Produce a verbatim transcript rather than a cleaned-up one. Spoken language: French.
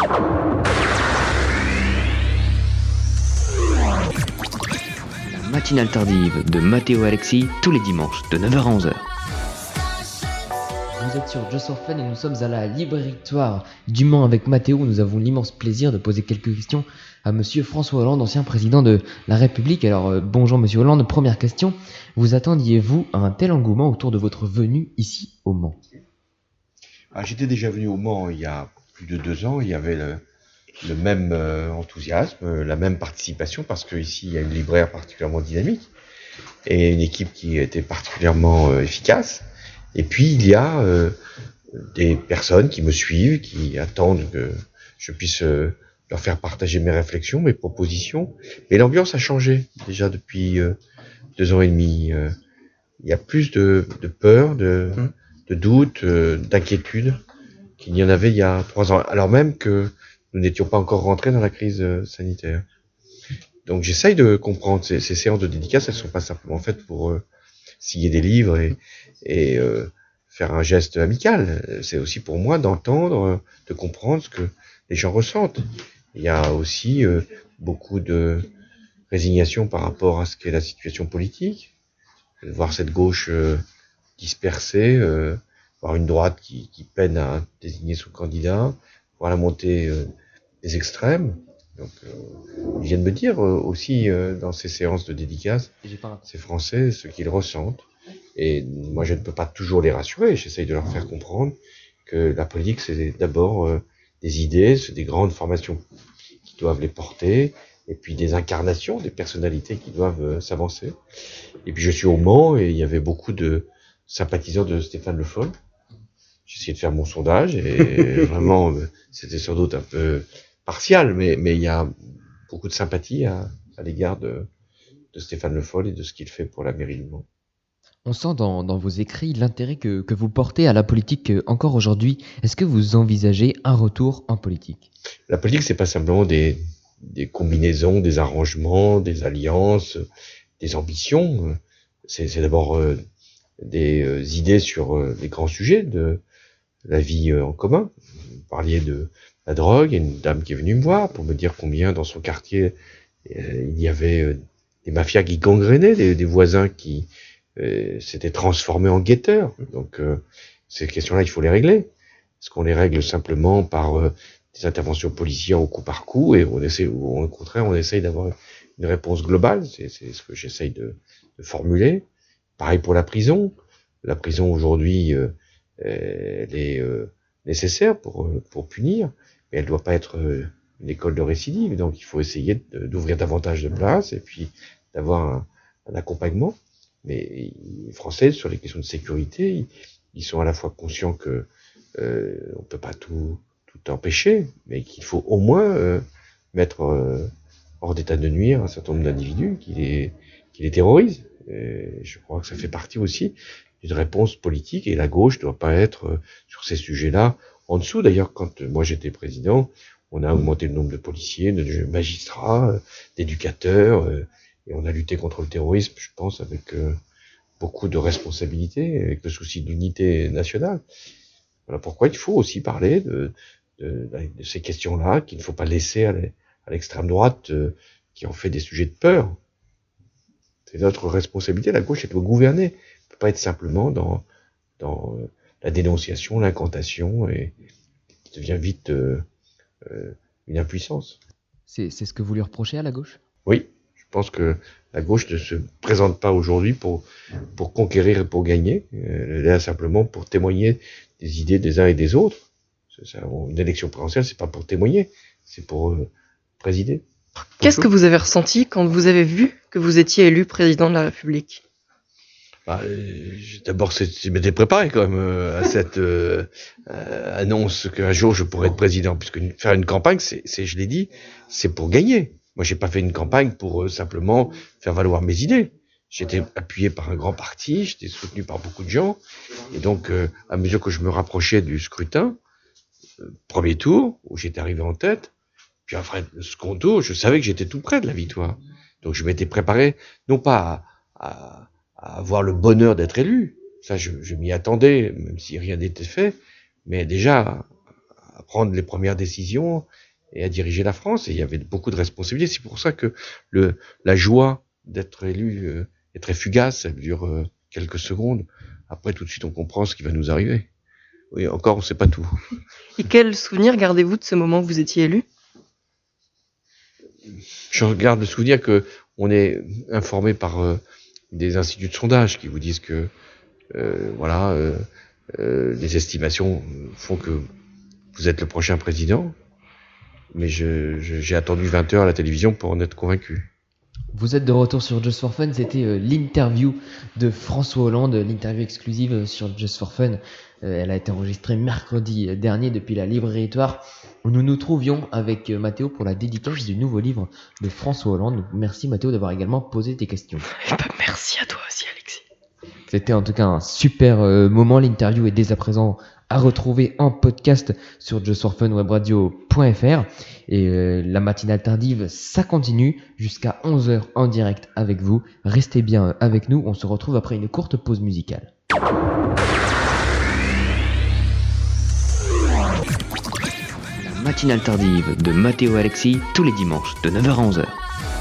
La matinale tardive de Mathéo et Alexis, tous les dimanches de neuf heures à onze heures. Vous êtes sur Just for Fun et nous sommes à la librairie Toire du Mans avec Mathéo. Nous avons l'immense plaisir de poser quelques questions à Monsieur François Hollande, ancien président de la République. Alors euh, bonjour Monsieur Hollande, première question. Vous attendiez-vous à un tel engouement autour de votre venue ici au Mans? Ah, j'étais déjà venu au Mans il y a plus de deux ans. Il y avait le, le même euh, enthousiasme, euh, la même participation, parce qu'ici il y a une libraire particulièrement dynamique et une équipe qui était particulièrement euh, efficace. Et puis il y a euh, des personnes qui me suivent, qui attendent que je puisse euh, leur faire partager mes réflexions, mes propositions. Mais l'ambiance a changé déjà depuis euh, deux ans et demi. Euh, il y a plus de, de peur, de, de doute, euh, d'inquiétude qu'il y en avait il y a trois ans, alors même que nous n'étions pas encore rentrés dans la crise euh, sanitaire. Donc j'essaye de comprendre. Ces, ces séances de dédicace, elles ne sont pas simplement faites pour euh, signer des livres et, et euh, faire un geste amical. C'est aussi pour moi d'entendre, de comprendre ce que les gens ressentent. Il y a aussi euh, beaucoup de résignation par rapport à ce qu'est la situation politique, de voir cette gauche euh, dispersée, euh, voir une droite qui, qui peine à désigner son candidat, voir la montée euh, des extrêmes. Donc, euh, ils viennent me dire euh, aussi euh, dans ces séances de dédicace, ces Français, ce qu'ils ressentent. Et moi, je ne peux pas toujours les rassurer. J'essaye de leur faire comprendre que la politique, c'est d'abord euh, des idées, c'est des grandes formations qui doivent les porter, et puis des incarnations, des personnalités qui doivent euh, s'avancer. Et puis je suis au Mans et il y avait beaucoup de sympathisants de Stéphane Le Foll. J'ai essayé de faire mon sondage et vraiment, euh, c'était sans doute un peu partial, mais mais il y a beaucoup de sympathie à, à l'égard de, de Stéphane Le Foll et de ce qu'il fait pour la mairie du Mans. On sent dans, dans vos écrits l'intérêt que, que vous portez à la politique euh, encore aujourd'hui. Est-ce que vous envisagez un retour en politique? La politique, c'est pas simplement des, des combinaisons, des arrangements, des alliances, des ambitions. C'est, c'est d'abord euh, des euh, idées sur euh, les grands sujets de la vie euh, en commun. Vous parliez de la drogue, il y a une dame qui est venue me voir pour me dire combien dans son quartier euh, il y avait euh, des mafias qui gangrénaient, des, des voisins qui euh, s'étaient transformés en guetteurs. Donc euh, ces questions-là, il faut les régler. Est-ce qu'on les règle simplement par euh, des interventions policières au coup par coup, et on essaie, ou au contraire, on essaye d'avoir une réponse globale? C'est, c'est ce que j'essaye de, de formuler. Pareil pour la prison. La prison aujourd'hui, euh, elle est euh, nécessaire pour pour punir, mais elle doit pas être euh, une école de récidive. Donc il faut essayer de, d'ouvrir davantage de places et puis d'avoir un, un accompagnement. Mais les Français, sur les questions de sécurité, ils, ils sont à la fois conscients que euh, on peut pas tout tout empêcher, mais qu'il faut au moins euh, mettre euh, hors d'état de nuire un certain nombre d'individus qui les qui les terrorisent. Et je crois que ça fait partie aussi d'une réponse politique, et la gauche ne doit pas être euh, sur ces sujets-là en dessous. D'ailleurs, quand euh, moi j'étais président, on a augmenté le nombre de policiers, de magistrats, euh, d'éducateurs, euh, et on a lutté contre le terrorisme, je pense, avec euh, beaucoup de responsabilités, avec le souci de l'unité nationale. Voilà pourquoi il faut aussi parler de, de, de ces questions-là, qu'il ne faut pas laisser à, les, à l'extrême droite euh, qui en fait des sujets de peur. C'est notre responsabilité. La gauche, elle doit gouverner. Elle ne peut pas être simplement dans, dans la dénonciation, l'incantation, et qui devient vite euh, euh, une impuissance. C'est, c'est ce que vous lui reprochez à la gauche? Oui, je pense que la gauche ne se présente pas aujourd'hui pour, pour conquérir et pour gagner. Elle est là simplement pour témoigner des idées des uns et des autres. C'est ça, une élection présidentielle, c'est pas pour témoigner, c'est pour euh, présider. Qu'est-ce que vous avez ressenti quand vous avez vu que vous étiez élu président de la République? Bah, euh, d'abord, c'est, je m'étais préparé quand même euh, à cette euh, euh, annonce qu'un jour je pourrais être président, puisque faire une campagne, c'est, c'est, je l'ai dit, c'est pour gagner. Moi, j'ai pas fait une campagne pour euh, simplement faire valoir mes idées. J'étais appuyé par un grand parti, j'étais soutenu par beaucoup de gens, et donc, euh, à mesure que je me rapprochais du scrutin, euh, premier tour où j'étais arrivé en tête, puis après le second tour, je savais que j'étais tout près de la victoire. Donc, je m'étais préparé, non pas à, à à avoir le bonheur d'être élu, ça je, je m'y attendais, même si rien n'était fait, mais déjà à prendre les premières décisions et à diriger la France. Et il y avait beaucoup de responsabilités. C'est pour ça que le, la joie d'être élu euh, est très fugace. Elle dure euh, quelques secondes. Après, tout de suite, on comprend ce qui va nous arriver. Oui, encore, on ne sait pas tout. Et quel souvenir gardez-vous de ce moment où vous étiez élu? Je regarde le souvenir que on est informé par euh, des instituts de sondage qui vous disent que euh, voilà, euh, euh, les estimations font que vous êtes le prochain président. Mais je, je, j'ai attendu vingt heures à la télévision pour en être convaincu. Vous êtes de retour sur Just for Fun, c'était euh, l'interview de François Hollande, l'interview exclusive euh, sur Just for Fun. Euh, elle a été enregistrée mercredi dernier depuis la librairie Toire, où nous nous trouvions avec euh, Mathéo pour la dédicace du nouveau livre de François Hollande. Donc, merci Mathéo d'avoir également posé tes questions. Eh ben, merci à toi aussi, Alexis. C'était en tout cas un super euh, moment. L'interview est dès à présent à retrouver en podcast sur just for fun web radio point f r. Et euh, la matinale tardive, ça continue jusqu'à onze heures en direct avec vous. Restez bien avec nous. On se retrouve après une courte pause musicale. La matinale tardive de Mathéo et Alexis tous les dimanches de neuf heures à onze heures.